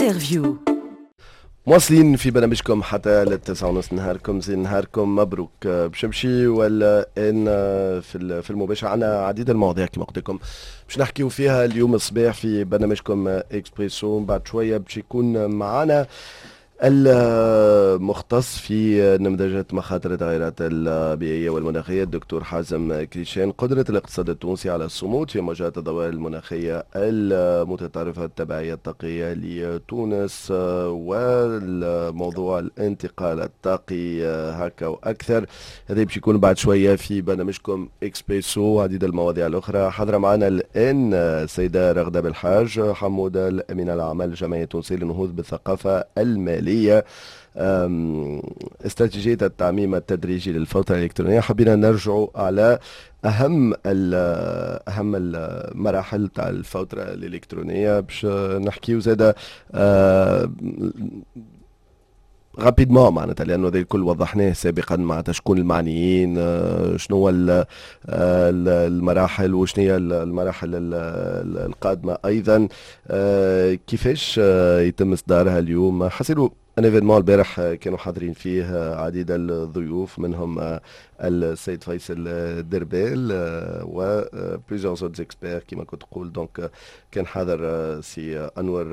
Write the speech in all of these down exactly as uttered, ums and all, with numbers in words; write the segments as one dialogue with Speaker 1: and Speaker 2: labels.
Speaker 1: انترفيو.
Speaker 2: مواصلين في برنامجكم حتى للتسعة ونص. نهاركم زين، نهاركم مبروك. باش نمشي ولا ان في في المباشر عنا عديد المواضيع كما قلت لكم باش نحكيو فيها اليوم الصباح في برنامجكم اكسبريسو. بعد شويه باش يكون معنا المختص في نموذجات مخاطر التغيرات البيئية والمناخية الدكتور حازم كريشان. قدرة الاقتصاد التونسي على الصمود في مواجهة الظواهر المناخية المتطرفة التبعية الطاقية لتونس، والموضوع الانتقال الطاقي هكا وأكثر. هذا باش يكون بعد شوية في برنامجكم اكسبريسو وعديد المواضيع الأخرى. حاضرة معنا الآن السيدة رغدة بالحاج حمودة، الأمينة العامة للجمعية التونسية للنهوض بالثقافة المالية. استراتيجية التعميم التدريجي للفوطة الإلكترونية. حبينا نرجع على أهم أهم المراحل تاع الفوطة الإلكترونية باش نحكيو زادة رابيدمون معناتها، لانه هذا الكل وضحناه سابقا معناتها شكون المعنيين، شنو هو المراحل وشنو هي المراحل القادمه ايضا، كيفاش يتم اصدارها اليوم. حصلوا ان ايفينمون البارح كانوا حاضرين فيه عديد الضيوف، منهم السيد فيصل دربال و بليزيور زوت اكسبير كما كنت تقول. دونك كان حاضر سي انور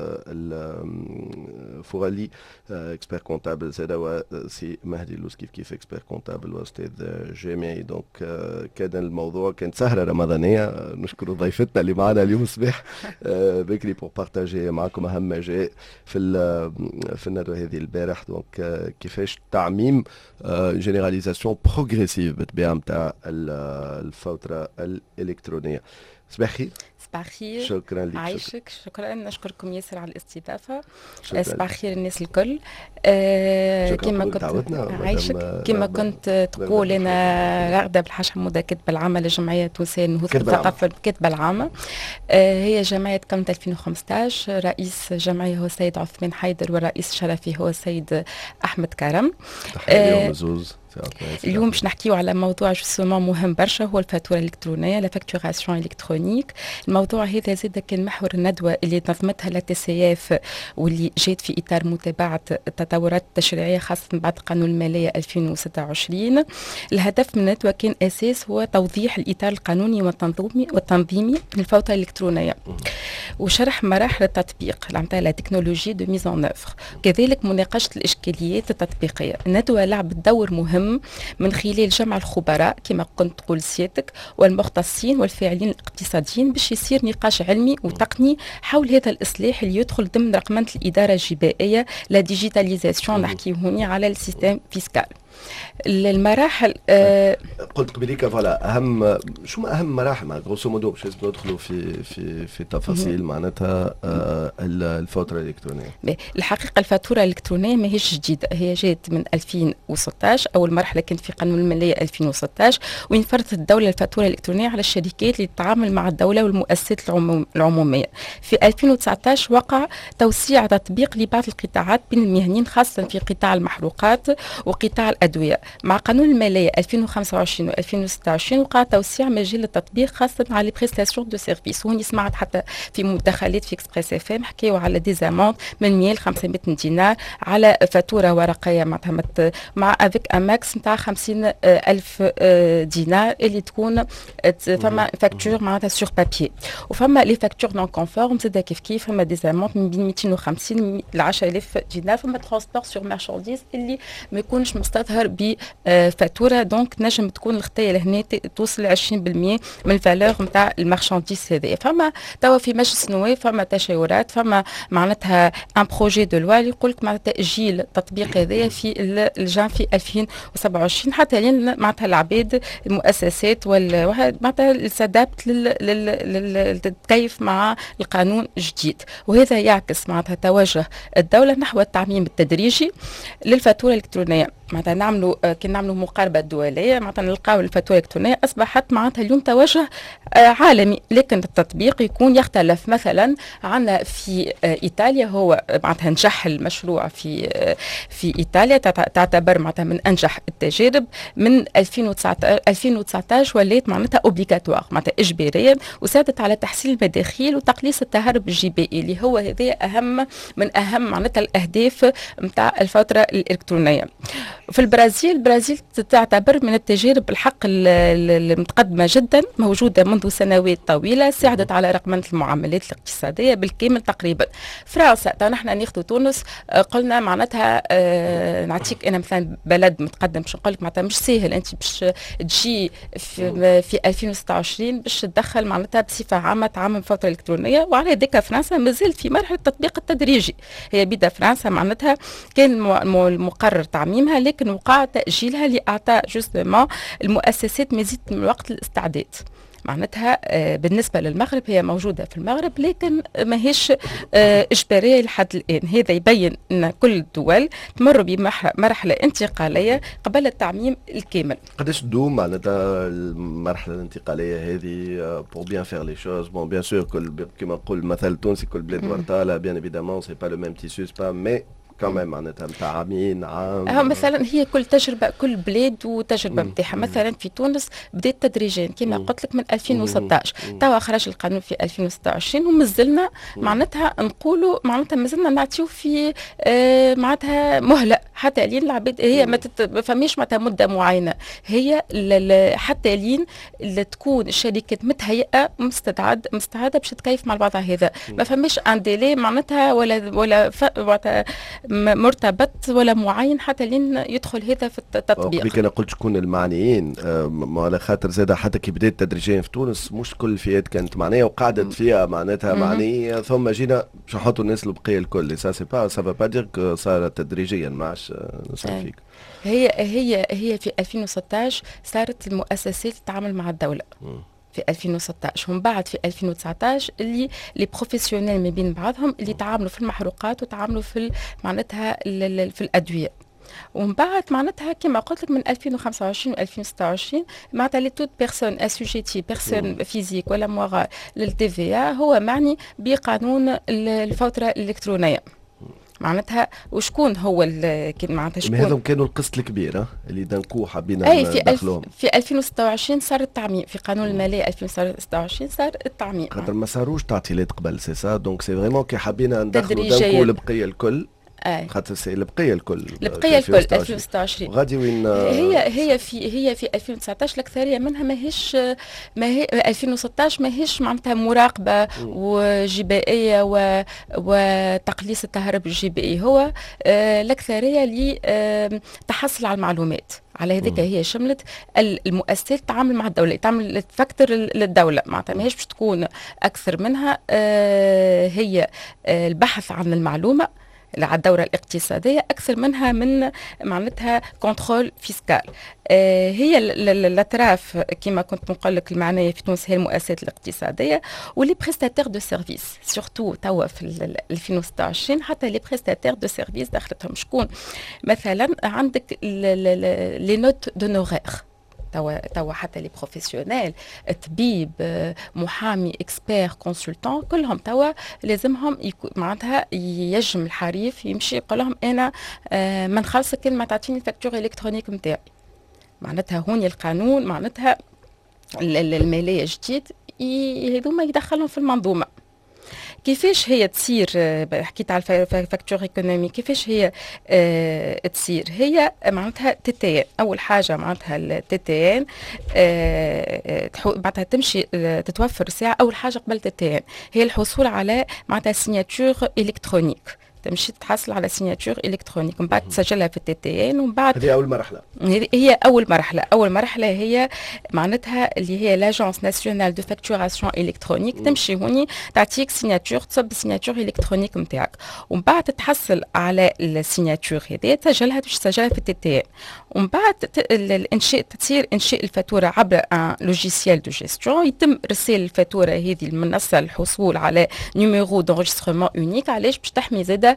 Speaker 2: الفغالي اكسبير كونتابل زاده، وسي مهدي اللوز كيف كيف اكسبير كونتابل واستاذ جامعي. دونك كان الموضوع كانت سهره رمضانيه. نشكر ضيفتنا اللي معنا اليوم الصباح بكري بور بارتاجي معكم اهم ما جاء في في الندوه هذه البارح. دونك كيفاش تعميم جينيراليزاسيون بروغريسيف بالطبيعه نتاع الفوطه الالكترونيه. صباح الخير.
Speaker 3: صباح الخير.
Speaker 2: شكرا لك.
Speaker 3: عايشك. شكرا. نشكركم ياسر على الاستضافه. صباح الخير الناس الكل. آه كما كنت عايشك كما كنت تقول انا رغده بالحاج حموده كاتبه العامه للجمعيه التونسيه للنهوض بالثقافه الكاتبه العامه. آه هي جمعيه تكونت ألفين وخمسطاش. رئيس جمعيه هو السيد عثمان حيدر، والرئيس الشرفي هو السيد احمد كرم.
Speaker 2: تحيه لزوز.
Speaker 3: اليوم باش نحكيو على موضوع جوستومون مهم برشا، هو الفاتوره الالكترونيه، لا فاكتوراسيون الكترونيك. الموضوع هذا زاد كان محور الندوه اللي نظمتها لا تي سي اف، واللي جات في اطار متابعه التطورات التشريعيه خاصه بعد قانون الماليه ألفين وستة وعشرين. الهدف من الندوه كان اساس هو توضيح الاطار القانوني والتنظيمي والتنظيمي للفوطه الالكترونيه، وشرح مراحل التطبيق نتاع لا تكنولوجي دو ميز اون اوفر، كذلك مناقشه الاشكاليات التطبيقيه. الندوه لعبت دور مهم من خلال جمع الخبراء كما كنت تقول سيادتك والمختصين والفاعلين الاقتصاديين باش يصير نقاش علمي وتقني حول هذا الاصلاح اللي يدخل ضمن رقمنه الاداره الجبائيه، لا ديجيتاليزاسيون. نحكي هوني على السيستم فيسكال. المراحل آه
Speaker 2: قلت قبليك فوالا اهم شو اهم مراحل مع غروسو مودو باش ندخلوا في في في تفاصيل معناتها آه الفاتوره الالكترونيه.
Speaker 3: الحقيقه الفاتوره الالكترونيه ماهيش جديده، هي جات من ألفين وستطاش. اول مرحله كانت في قانون الماليه ألفين وستطاش، وين فرضت الدوله الفاتوره الالكترونيه على الشركات اللي تتعامل مع الدوله والمؤسسات العموم العموميه. في ألفين وتسعطاش وقع توسيع تطبيق لبعض القطاعات بين المهنيين، خاصه في قطاع المحروقات وقطاع الأدوية. مع قانون المالية ألفين وخمسة وعشرين و ألفين وستة وعشرين وقع توسيع مجال التطبيق خاصة على لي بريستاسيون دو سيرفيس. وهوني سمعت حتى في مداخلات في اكسبريس اف ام حكيوا على ديزاموند من مية ل خمسمية دينار على فاتورة ورقية معناتها مع افيك ان ماكس نتاع خمسين ألف دينار اللي تكون فما فاكتور معناتها سور بابيي، وفما لي فاكتور نون كونفورم زاد كيف كيف فما ديزاموند من بين مئتين وخمسين ل عشرة آلاف دينار. فما ترونسبور سور مارشانديز اللي ما يكونش مستظهر بفاتوره، دونك نجم تكون الخطيه لهنا توصل عشرين بالمية من الفالور نتاع المارشانديز هذه. فما توا في مجلس النواب فما تشاورات، فما معناتها ان بروجي دو لوا اللي يقول لك معناتها تاجيل التطبيق هذايا في الجان في ألفين وسبعة وعشرين حتى لين معناتها العباد المؤسسات وال معناتها سادابت للتكيف مع القانون الجديد. وهذا يعكس معناتها توجه الدوله نحو التعميم التدريجي للفاتوره الالكترونيه. معناتها نعملوا كي نعملوا مقاربه دوليه معناتها نلقاو الفاتوره الالكترونيه اصبحت معناتها اليوم توجه عالمي، لكن التطبيق يكون يختلف. مثلا عندنا في ايطاليا هو معناتها نجح المشروع في في ايطاليا، تعتبر معناتها من انجح التجارب. من ألفين وتسعطاش ولات معناتها اوبليغاتوار معناتها اجباريه، وساعدت على تحسين المداخيل وتقليص التهرب الجبائي اللي هو هذا اهم من اهم معناتها الاهداف نتاع الفتره الالكترونيه. في البرازيل البرازيل تعتبر من التجارب الحق المتقدمه جدا، موجوده منذ سنوات طويله، ساعدت على رقمنه المعاملات الاقتصاديه بالكامل تقريبا. فرنسا تو نحن ناخذ تونس، قلنا معناتها آه نعطيك انا مثلا بلد متقدم، باش نقول لك معناتها مش سهل انت باش تجي في, في ألفين وستة وعشرين باش تدخل معناتها بصفه عامه تعامل الفتره الالكترونيه، وعلى هذيك فرنسا مازال في مرحله التطبيق التدريجي. هي بدا فرنسا معناتها كان المقرر تعميمها، لكن وقع تاجيلها لاعطاء جوستومون المؤسسات مزيد من وقت الاستعداد. معناتها آه بالنسبه للمغرب هي موجوده في المغرب، لكن ماهيش آه اجباريه لحد الان. هذا يبين ان كل الدول تمر بمرحله انتقاليه قبل التعميم الكامل.
Speaker 2: قداش تدوم معناتها المرحله الانتقاليه هذه بور بيان فير لي شوز؟ بون بيان سور كل كما نقول المثل التونسي كل بلاد ورطاله، بيان ايفيدامون سي با لو ميم تيسو سبا مي كمان معناتها نتاع عامين عام.
Speaker 3: مثلا هي كل تجربه كل بلاد وتجربه نتاعها. مثلا في تونس بدات تدريجيا كما قلت لك من ألفين وستطاش، توا خرج القانون في ألفين وستة وعشرين ومازلنا معناتها نقولوا معناتها مازلنا نعطيو في آه معناتها مهله حتى لين العباد هي ما فماش معناتها مده معينه، هي حتى لين تكون الشركات متهيئه مستعد مستعده باش تكيف مع بعضها. هذا ما فماش ان ديلي معناتها ولا ولا مرتبط ولا معين حتى لين يدخل هذا في التطبيق.
Speaker 2: كما قلت شكون المعنيين على خاطر زاد حتى كي بدات تدريجيا في تونس مش كل الفئات كانت معنيه وقعدت فيها معناتها معنيه، ثم جينا باش نحطوا الناس البقيه الكل. سا سي با سا با با دير صارت تدريجيا ما عادش فيك.
Speaker 3: هي هي هي في ألفين وستطاش صارت المؤسسات تتعامل مع الدوله في ألفين وستطاش، ومن بعد في ألفين وتسعطاش اللي لي بروفيسيونيل ما بين بعضهم اللي تعاملوا في المحروقات وتعاملوا في معناتها في الادويه. ومن بعد معناتها كما قلت لك من ألفين وخمسة وعشرين و ألفين وستة وعشرين معناتها لي توت بيرسون اسوجيتي بيرسون فيزيك ولا مورال للتي في إيه هو معني بقانون الفوتره الالكترونيه. معناتها وشكون هو معناتها شكون
Speaker 2: هذم كانوا القسط الكبير اللي دنكو حابين
Speaker 3: اي في ندخلوهم. في ألفين وستة وعشرين صار التعميم في قانون الماليه ألفين وستة وعشرين صار التعميم
Speaker 2: خاطر ما صاروش تعطيلات قبل سي سا دونك سي فريمون كي حابين ندخلوا دنكو البقيه الكل
Speaker 3: اي
Speaker 2: خاطر سي البقيه الكل
Speaker 3: البقيه الكل ألفين وستة وعشرين
Speaker 2: غادي وين
Speaker 3: هي هي في هي في ألفين وتسعطاش الاكثريه منها ماهيش ما هي ألفين وستطاش ماهيش معناتها مراقبه وجبائيه و وتقليص التهرب الجبائي، هو آه الاكثريه اللي آه تحصل على المعلومات. على هذيك هي شملت المؤسسات تتعامل مع الدوله، تعمل تفكتر للدوله معناتها ماهيش باش تكون اكثر منها آه هي آه البحث عن المعلومه على الدورة الاقتصادية أكثر منها من معناتها كونترول فيسكال. آه هي الأطراف كما كنت نقول لك المعنية في تونس هي المؤسسات الاقتصادية ولي بريستاتير دو سيرفيس سورتو توا في ألفين وستة وعشرين حتى لي بريستاتير دو سيرفيس دخلتهم شكون؟ مثلا عندك لي نوت دونورير توا توا حتى لي بروفيسيونيل طبيب محامي اكسبير كونسلتون كلهم توا لازمهم معناتها يجم الحريف يمشي يقول لهم انا آه ما نخلصك كل ما تعطيني الفاكتور الكترونيك نتاعي. معناتها هوني القانون معناتها الماليه جديد هذوما يدخلهم في المنظومه. كيفاش هي تصير؟ حكيت على الفاكتور ايكونومي، كيفاش هي اه تصير؟ هي معناتها تي تي ان. اول حاجه معناتها التي تي ان اه معناتها تمشي تتوفر ساعه. اول حاجه قبل التي تي ان هي الحصول على معناتها سيناتور الكترونيك، تمشي تحصل على سيناتور الكترونيك ومن بعد تسجلها في التي تي ان ومن بعد
Speaker 2: هذه اول مرحله.
Speaker 3: هي اول مرحله اول مرحله هي معناتها اللي هي لاجونس ناسيونال دو فاكتوراسيون الكترونيك. تمشي هوني تعطيك سيناتور تصب السيناتور الكترونيك نتاعك ومن بعد تحصل على السيناتور هذه تسجلها باش تسجلها في التي تي ان ومن بعد الانشاء تصير انشاء الفاتوره عبر ان لوجيسيال دو جيستيون. يتم ارسال الفاتوره هذه المنصه للحصول على نيميرو دونجسترمون اونيك. علاش؟ باش تحمي زاده على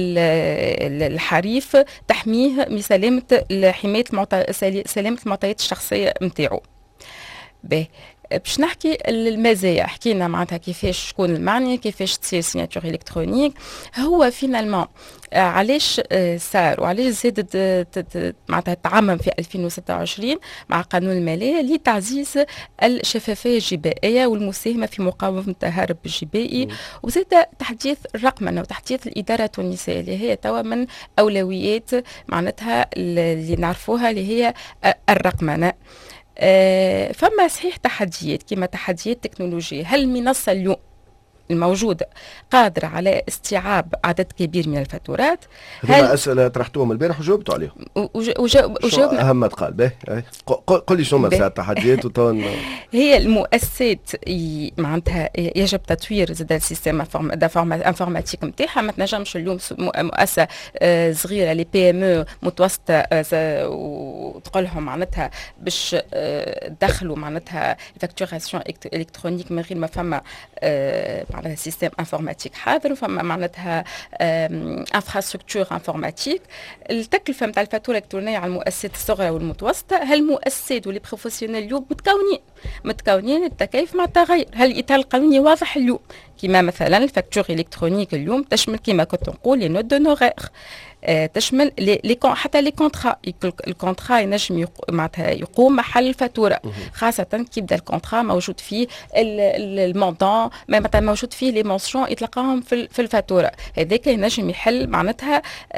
Speaker 3: الحريف تحميه من سلامه حمايه سلامه المعطيات الشخصيه نتاعو. باهي باش نحكي المزايا، حكينا معناتها كيفاش شكون المعني، كيفاش تصير سيناتور الكترونيك. هو فينالمون علاش صار وعلاش زادت معناتها تعمم في ألفين وستة وعشرين مع قانون الماليه لتعزيز الشفافيه الجبائيه والمساهمه في مقاومه التهرب الجبائي، وزاد تحديث الرقمنه وتحديث الاداره التونسيه اللي هي توا من اولويات معناتها اللي نعرفوها اللي هي الرقمنه. آه فما صحيح تحديات كما تحديات تكنولوجية. هل المنصة اليوم الموجودة قادرة على استيعاب عدد كبير من الفاتورات؟
Speaker 2: هذه أسئلة طرحتوهم البارح وجاوبتوا عليهم.
Speaker 3: وجاوبنا
Speaker 2: أهم ما تقال. به قل لي شو مسألة التحديات وتون.
Speaker 3: هي المؤسسات معناتها يجب تطوير زاد السيستم انفورماتيك نتاعها. ما تنجمش اليوم مؤسسة صغيرة لي بي ام او متوسطة وتقول لهم معناتها باش دخلوا معناتها الفاكتوراسيون الكترونيك من غير ما فما معناتها سيستم انفورماتيك حاضر وفما معناتها انفراستركتور انفورماتيك. التكلفه نتاع الفاتوره الالكترونيه على المؤسسات الصغرى والمتوسطه، هل المؤسسات واللي بروفيسيونيل اليوم متكونين متكونين التكيف مع التغير؟ هل الاطار القانوني واضح اليوم؟ كما مثلا الفاكتور الكترونيك اليوم تشمل كما كنت نقول لي نوت دو نوغير، تشمل لي لي حتى لي كونترا. الكونترا ينجم معناتها يقوم محل الفاتوره، خاصه كي يبدا الكونترا موجود فيه المونطون معناتها موجود فيه لي مونسيون يتلقاهم في في الفاتوره. هذاك ينجم يحل معناتها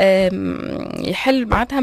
Speaker 3: يحل معناتها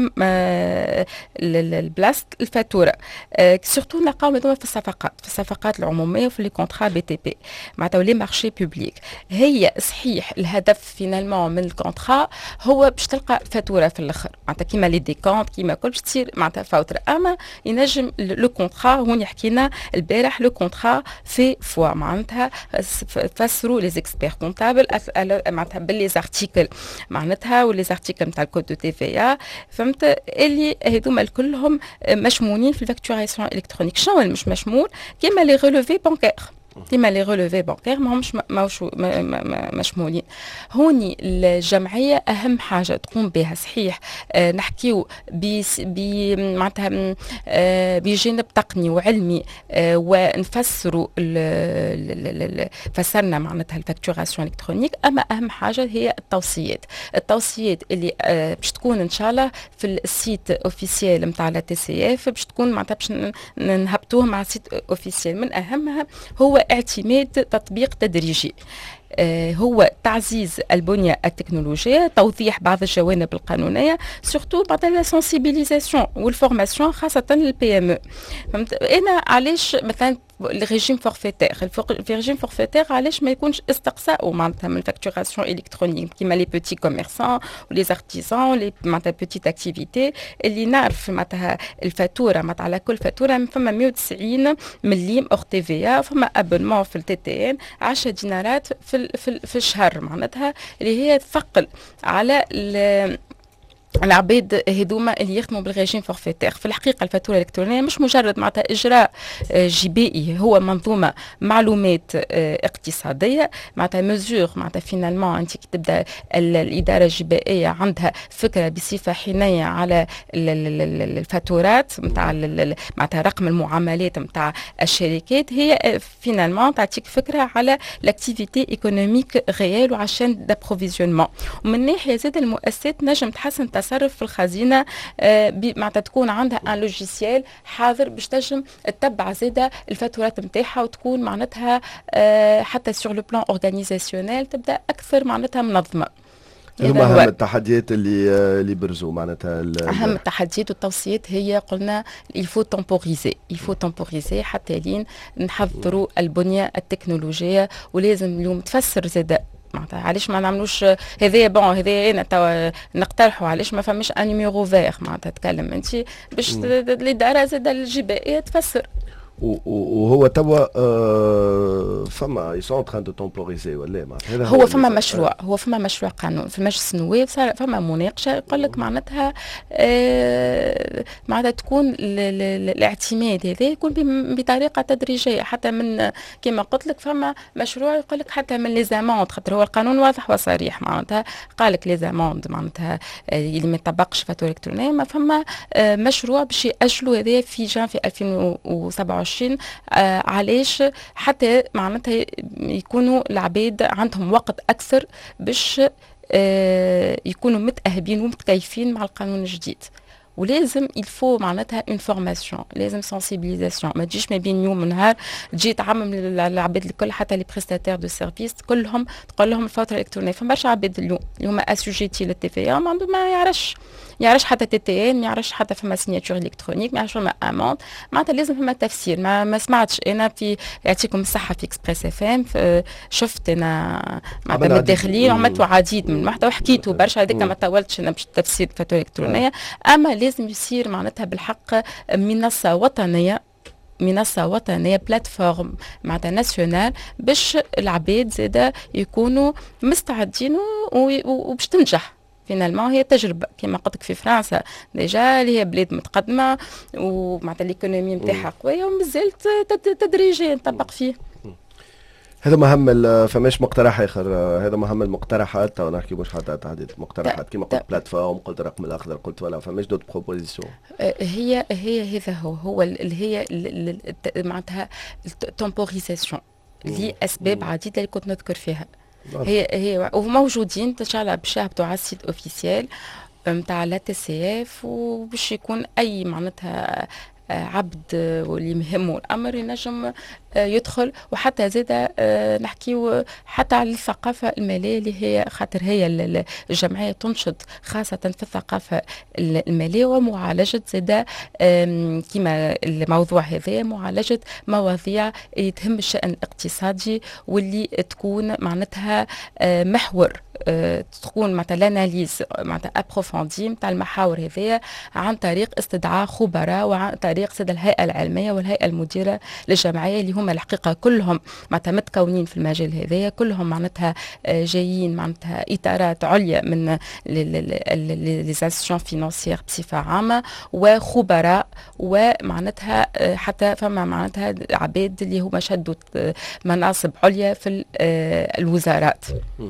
Speaker 3: البلاصه الفاتوره. سورتو نلقاو في الصفقات في الصفقات العموميه وفي لي كونترا بي تي بي معناتها لي مارشي بوبليك. هي صحيح الهدف فينالمون من الكونترا هو باش تلقى فاتوره في الاخر معناتها كيما لي ديكونت كيما كل باش تصير معناتها فوتره. اما ينجم لو كونترا هون حكينا البارح لو كونترا في فوا معناتها فسروا لي زيكسبير كونتابل معناتها باللي زارتيكل معناتها ولي زارتيكل نتاع الكود دو تي في ا فهمت اللي هذوما كلهم مشمولين في الفاكتوراسيون الكترونيك. شنو اللي مش مشمول؟ كيما لي ريلوفي بانكير كيما لي ريلوفي بانكير ماهمش مشمولين. هوني الجمعيه اهم حاجه تقوم بها صحيح آه نحكيو ب معناتها آه بجانب تقني وعلمي آه ونفسروا فسرنا معناتها الفاكتوراسيون الكترونيك. اما اهم حاجه هي التوصيات التوصيات اللي آه باش تكون ان شاء الله في السيت اوفيسيال نتاع لا تي سي اف باش تكون معناتها باش نهبطوه مع السيت اوفيسيال. من اهمها هو اعتماد تطبيق تدريجي، آه هو تعزيز البنية التكنولوجية، توضيح بعض الجوانب القانونية، سورتو بعد لا سنسيبيليزاسيون والفورماسيون خاصة للبي ام او. فهمت انا علاش مثلا الريجيم فورفيتير في ريجيم فورفيتير علاش ما يكونش استقصاء معناتها من الفاكتوراسيون الكترونيك كيما لي بوتي كوميرسون ولي ارتيزان لي معناتها بوتيت اكتيفيتي اللي نعرف معناتها الفاتوره معناتها على كل فاتوره فما مية وتسعين مليم اور تي في ا، فما ابونمون في التي تي ان عشرة دينارات في في, في الشهر معناتها اللي هي تثقل على العباد هذوما اللي يخدموا بالريجيم فورفيتير. في الحقيقه الفاتوره الالكترونيه مش مجرد معناتها اجراء جبائي، هو منظومه معلومات اقتصاديه معناتها مزور معناتها فينالمون انت كي تبدا الاداره الجبائيه عندها فكره بصفه حينيه على الفاتورات نتاع معناتها رقم المعاملات نتاع الشركات، هي فينالمون تعطيك فكره على لاكتيفيتي ايكونوميك ريال وعشان دابروفيزيونمون. ومن ناحيه زاد المؤسسات نجم تحسن تصرف في الخزينه آه معناتها تكون عندها ان لوجيسيال حاضر باش تنجم تتبع زاده الفاتورات نتاعها وتكون معناتها آه حتى سور لو بلان اورغانيزاسيونيل تبدا اكثر معناتها منظمه.
Speaker 2: هما اهم التحديات اللي اللي برزوا معناتها
Speaker 3: اهم التحديات والتوصيات هي قلنا الفو تمبوريزي الفو تمبوريزي حتى لين نحضروا البنيه التكنولوجيه. ولازم اليوم تفسر زاده معناتها علاش ما نعملوش هذايا بون هذايا انا توا نقترحوا علاش ما فماش ان نيميرو فيغ معناتها تكلم انت باش الاداره زاد الجبائيه تفسر.
Speaker 2: وهو توا آه فما يسون ان تران دو تمبوريزي ولا معناتها
Speaker 3: هو فما مشروع هو فما مشروع قانون في مجلس النواب، صار فما مناقشه يقول لك معناتها آه معناتها تكون الاعتماد هذا يكون بطريقه تدريجيه، حتى من كما قلت لك فما مشروع يقول لك حتى من لي زاموند، خاطر هو القانون واضح وصريح معناتها قال لك لي زاموند معناتها اللي ما يطبقش فاتوره الكترونيه، ما فما آه مشروع باش ياجلوا هذا في جانفي ألفين وسبعة وعشرين. آه علاش؟ حتى معناتها يكونوا العباد عندهم وقت اكثر باش آه يكونوا متاهبين ومتكيفين مع القانون الجديد. ولازم الفو معناتها اون فورماسيون، لازم سنسيبيليزاسيون، ما تجيش ما بين يوم ونهار تجي تعمم العباد الكل حتى لي بريستاتير دو سيرفيس كلهم تقول لهم الفاتوره الالكترونيه. فما برشا عباد اليوم اليوم اسوجيتي للتي في ما عنده ما يعرفش يعرفش حتى تي تي ان، ما يعرفش حتى فما سيناتور الكترونيك، ما يعرفش فما اموند، معناتها لازم فما تفسير. ما, ما سمعتش انا في يعطيكم الصحه في اكسبريس اف ام شفت انا معناتها متداخلين وعملت عديد من المحتوى وحكيته برشا، هذيك ما طولتش انا باش تفسير الفاتوره الالكترونيه. اما لازم يصير معناتها بالحق منصه وطنيه منصه وطنيه بلاتفورم معناتها ناسيونال باش العباد زاده يكونوا مستعدين وباش تنجح. فينالمون هي تجربه كما قلت لك في فرنسا ديجا اللي هي بلاد متقدمه ومعناتها الايكونومي نتاعها قويه ومازالت تدريجيا نطبق فيه.
Speaker 2: هذا مهم. فماش مقترح اخر، هذا مهم المقترحات تو نحكي مش حتى تعديد مقترحات كما قلت بلاتفورم، قلت الرقم الاخضر، قلت ولا فماش دوت بروبوزيسيون.
Speaker 3: هي هي هذا هو هو اللي هي معناتها التمبوريزاسيون لاسباب عديده اللي كنت نذكر فيها. هي هي وموجودين ان شاء الله باش يهبطوا على السيت اوفيسيال نتاع لا تي سي اف، وباش يكون اي معناتها عبد واللي يهمه الامر ينجم يدخل. وحتى زاد نحكيو حتى على الثقافه الماليه اللي هي خاطر هي الجمعيه تنشط خاصه في الثقافه الماليه ومعالجه زاد كما الموضوع هذا معالجه مواضيع اللي تهم الشان الاقتصادي واللي تكون معناتها محور تكون معناتها الاناليز معناتها ابروفوندي نتاع المحاور هذيا عن طريق استدعاء خبراء وعن طريق سد الهيئه العلميه والهيئه المديره للجمعيه اللي هم الحقيقه كلهم معناتها متكونين في المجال هذايا، كلهم معناتها جايين معناتها اطارات عليا من لي انستيتيوشن فينانسيير بصفه عامه وخبراء، ومعناتها حتى فما معناتها عباد اللي هما شدوا مناصب عليا في الوزارات.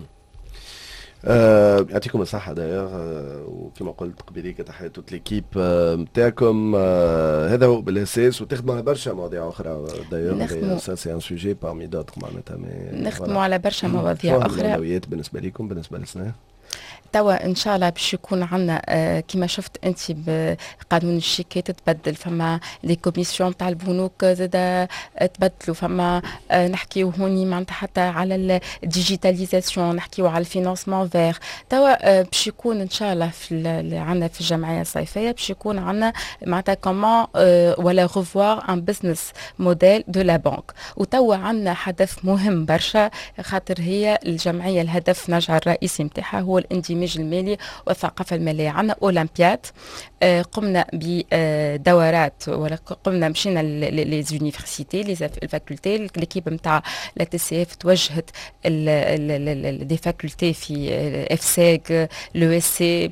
Speaker 2: آه، يعطيكم الصحة داير. آه، وكما قلت قبيليك تحية توت ليكيب نتاعكم. آه، هذا هو بالاساس، وتخدموا على برشا مواضيع اخرى داير. سا سي ان سوجي بارمي دوتر معناتها
Speaker 3: نخدموا على برشا مواضيع اخرى.
Speaker 2: الاولويات بالنسبة لكم بالنسبة للسنة
Speaker 3: توا ان شاء الله باش يكون عندنا آه كما شفت انت بقانون الشيكات تبدل، فما لي كوميسيون تاع البنوك زاد تبدلوا، فما آه نحكيو هوني معناتها حتى على الديجيتاليزاسيون، نحكيو على الفينانسمون فير. توا آه باش يكون ان شاء الله في عندنا في الجمعيه الصيفيه باش يكون عندنا معناتها كومون آه ولا ريفوار ان بزنس موديل دو لا بانك. وتوا عندنا حدث مهم برشا خاطر هي الجمعيه الهدف نجع الرئيسي نتاعها هو الاندماج المالي والثقافه الماليه. عندنا اولمبياد آه قمنا بدورات ولا قمنا مشينا لي زونيفرسيتي لي الفاكولتي. ليكيب نتاع لا تي سي اف توجهت دي فاكولتي في اف ساغ لو اس سي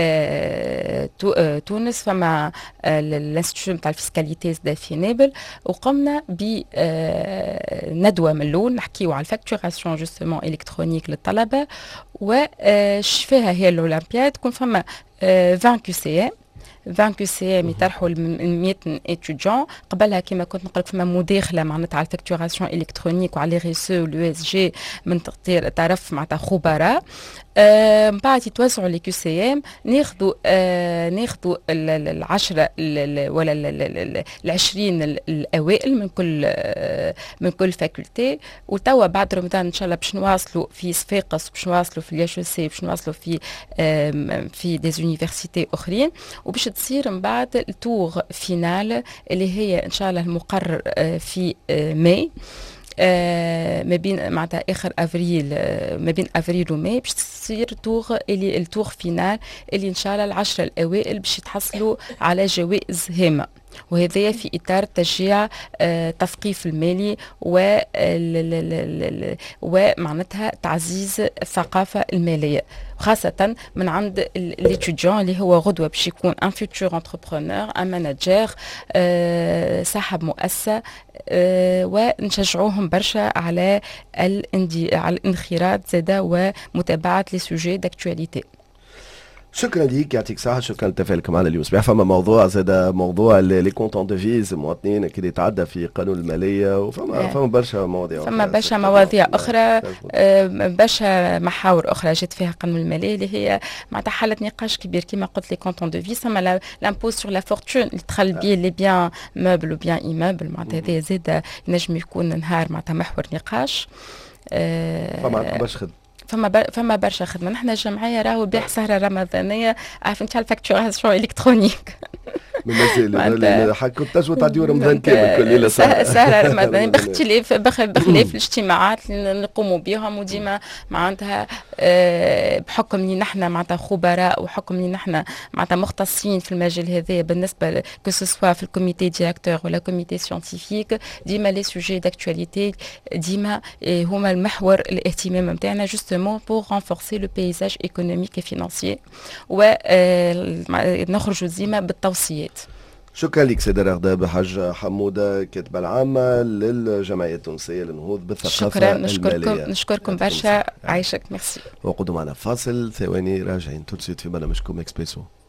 Speaker 3: تونس، فما الانستيتيوت نتاع الفيسكاليتي زاد في نابل. وقمنا بندوه من الاول نحكيو على الفاكتوراسيون جوستومون الكترونيك للطلبه، وشفاها هي الاولمبياد تكون فما عشرين كيو سي ام عشرين كيو سي ام يطرحوا مئة اتيديون. قبلها كما كنت نقول فما مداخله معناتها على الفاكتوراسيون الكترونيك وعلى ريسو واليو اس جي من طرف معناتها خبراء. من آه بعد يتوزعوا لي كيو سي ام ناخذوا آه ناخذوا العشره ولا العشرين الاوائل من كل آه من كل فاكولتي. وتوا بعد رمضان ان شاء الله باش نواصلوا في صفاقس، باش نواصلوا في الياش سي، باش نواصلوا في آه في دي زونيفرسيتي اخرين، وباش تصير من بعد التور فينال اللي هي ان شاء الله المقرر آه في آه ماي آه ما بين معناتها اخر افريل آه ما بين افريل وماي باش تصير تور اللي التور فينال اللي ان شاء الله العشره الاوائل باش يتحصلوا على جوائز هامه. وهذا في إطار تشجيع التثقيف المالي و ومعناتها تعزيز الثقافة المالية، خاصة من عند الاتيديون اللي هو غدوة باش يكون ان فيوتور انتربرونور، ان مانجر، صاحب مؤسسة، ونشجعوهم برشا على الاندي على الانخراط زادا ومتابعة لي سوجي داكتواليتي.
Speaker 2: شكرا ليك، يعطيك الصحة، شكرا لتفاعلك معنا اليوم. صباح فما موضوع زاد موضوع لي كونتون ديفيز المواطنين كي يتعدى في قانون المالية، وفما فما برشا مواضيع
Speaker 3: فما برشا مواضيع أخرى، برشا محاور أخرى جات فيها قانون المالية اللي هي معناتها حلت نقاش كبير كما قلت لي كونتون ديفيز. فما لامبو سور لا فورتون اللي دخل بيه لي بيان موبل وبيان ايموبل، معناتها هذا زاد ينجم يكون نهار معناتها محور نقاش.
Speaker 2: فما عندكم برشا خدمة،
Speaker 3: فما بر... فما برشا خدمه. نحن الجمعيه راهو بيع سهره رمضانيه، عارف انت الفاكتوراسيون الكترونيك
Speaker 2: من المسائل حكوا تنجموا تعديوا رمضان كامل كل ليله
Speaker 3: سهره, سهرة رمضانيه باختلاف بخلاف الاجتماعات اللي نقوموا بهم، وديما معناتها بحكم اللي نحن معناتها خبراء وحكم اللي نحن معناتها مختصين في المجال هذا بالنسبه كو سوا في الكوميتي ديريكتور ولا كوميتي سيانتيفيك، ديما لي سوجي داكتواليتي ديما هما المحور الاهتمام نتاعنا جوستومون pour renforcer le paysage économique et financier ونخرجوا ديما بالتوصيات.
Speaker 2: شكرا لك سيدة رغدة بحاج حمودة، كاتبة العامة للجمعية التونسية للنهوض بالثقافة
Speaker 3: شكرا،
Speaker 2: المالية.
Speaker 3: نشكركم نشكركم برشا، عايشك، ميرسي.
Speaker 2: وقودوا معنا فاصل ثواني راجعين توت في برنامجكم اكسبريسو.